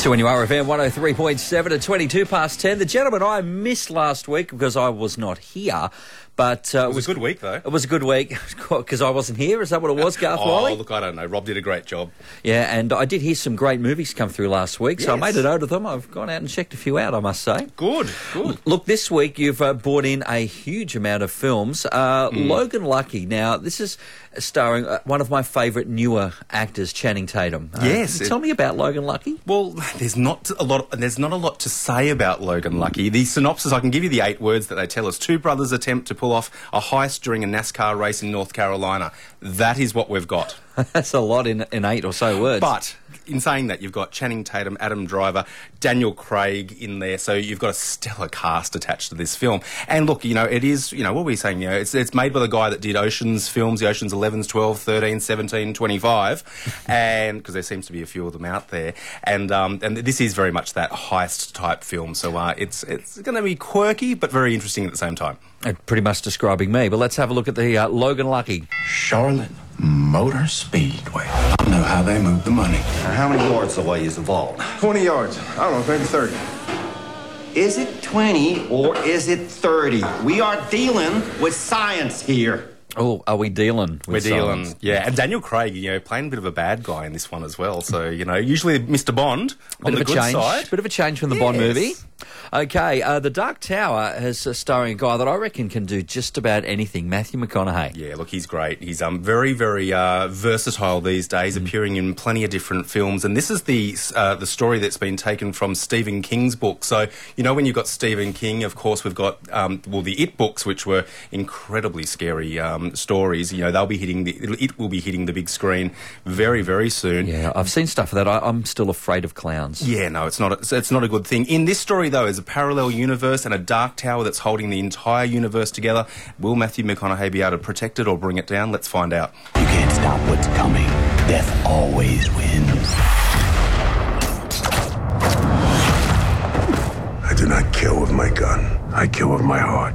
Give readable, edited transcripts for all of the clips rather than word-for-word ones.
2NURFM 103.7 at 22 past 10. The gentleman I missed last week because I was not here. But it was a good week, though. It was a good week because I wasn't here. Is that what it was, Garth Wiley? Look, I don't know. Rob did a great job. Yeah, and I did hear some great movies come through last week, so I made a note of them. I've gone out and checked a few out, I must say. Good. Look, this week you've brought in a huge amount of films. Logan Lucky. Now, this is starring one of my favourite newer actors, Channing Tatum. Yes. Tell me about Logan Lucky. Well, there's not a lot to say about Logan Lucky. The synopsis, I can give you the 8 words that they tell us. 2 brothers attempt to pull off a heist during a NASCAR race in North Carolina. That is what we've got. That's a lot in 8 or so words. But in saying that, you've got Channing Tatum, Adam Driver, Daniel Craig in there, so you've got a stellar cast attached to this film. And look, it is, what were we saying? It's made by the guy that did Ocean's films, the Ocean's 11, 12, 13, 17, 25, and because there seems to be a few of them out there. And this is very much that heist type film, so it's going to be quirky but very interesting at the same time. Pretty much describing me, but let's have a look at the Logan Lucky. Charlotte Motor Speedway. I don't know how they move the money. How many yards away is the vault? 20 yards. I don't know, maybe 30. Is it 20 or is it 30? We are dealing with science here. Oh, are we dealing with science? Yeah. And Daniel Craig, playing a bit of a bad guy in this one as well. So, usually Mr. Bond on the good side. Bit of a change from the Bond movie. Okay, The Dark Tower has starring a guy that I reckon can do just about anything, Matthew McConaughey. Yeah, look, he's great. He's very, very versatile these days, appearing in plenty of different films. And this is the story that's been taken from Stephen King's book. So, when you've got Stephen King, of course, we've got, the It books, which were incredibly scary stories. It will be hitting the big screen very, very soon. Yeah, I've seen stuff of that. I'm still afraid of clowns. Yeah, no, it's not a good thing. In this story, though, is a parallel universe and a dark tower that's holding the entire universe together. Will Matthew McConaughey be able to protect it or bring it down? Let's find out. You can't stop what's coming. Death always wins. I do not kill with my gun. I kill with my heart.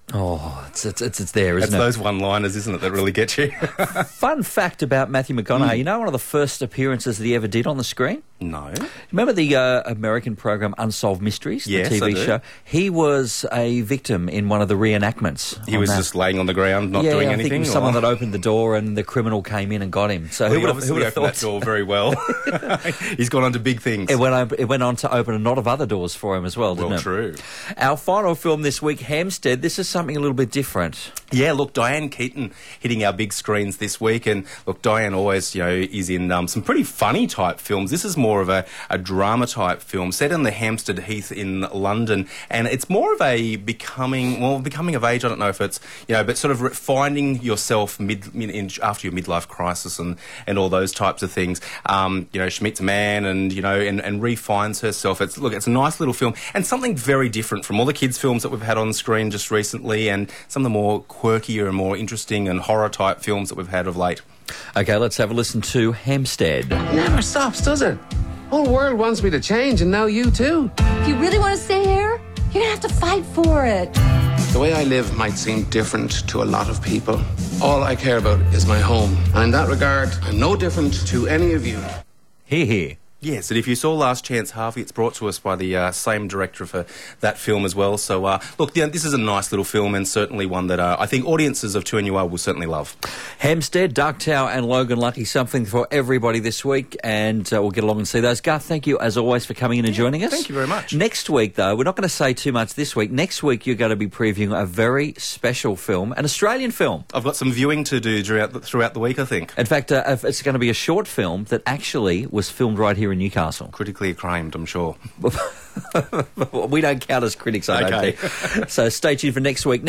Oh, it's there, isn't it? It's those one-liners, isn't it, that really get you? Fun fact about Matthew McConaughey, one of the first appearances that he ever did on the screen? No. Remember the American program Unsolved Mysteries, the yes, TV show? He was a victim in one of the reenactments. He was just laying on the ground, not doing anything? I think it was someone that opened the door and the criminal came in and got him. So who would have opened that door very well? He's gone on to big things. It went on to open a lot of other doors for him as well, didn't it? Well, true. Our final film this week, Hampstead. This is something a little bit different. Yeah, look, Diane Keaton hitting our big screens this week. And look, Diane always, is in some pretty funny type films. This is more of a drama type film set in the Hampstead Heath in London. And it's more of a becoming of age. I don't know if it's, but sort of finding yourself after your midlife crisis and all those types of things. She meets a man and refines herself. It's a nice little film and something very different from all the kids' films that we've had on screen just recently and some of the more quirkier and more interesting and horror type films that we've had of late. Okay, let's have a listen to Hampstead. It never stops, does it? Whole world wants me to change, and now you too. If you really want to stay here, you're gonna have to fight for it. The way I live might seem different to a lot of people. All I care about is my home. And in that regard, I'm no different to any of you. Hear, hear. Yes, and if you saw Last Chance Harvey, it's brought to us by the same director for that film as well. So, look, this is a nice little film and certainly one that I think audiences of 2NUR will certainly love. Hampstead, Dark Tower and Logan Lucky, something for everybody this week, and we'll get along and see those. Garth, thank you as always for coming in and joining us. Thank you very much. Next week, though, we're not going to say too much this week. Next week, you're going to be previewing a very special film, an Australian film. I've got some viewing to do throughout the week, I think. In fact, it's going to be a short film that actually was filmed right here in Newcastle. Critically acclaimed, I'm sure. We don't count as critics, I don't think. So stay tuned for next week.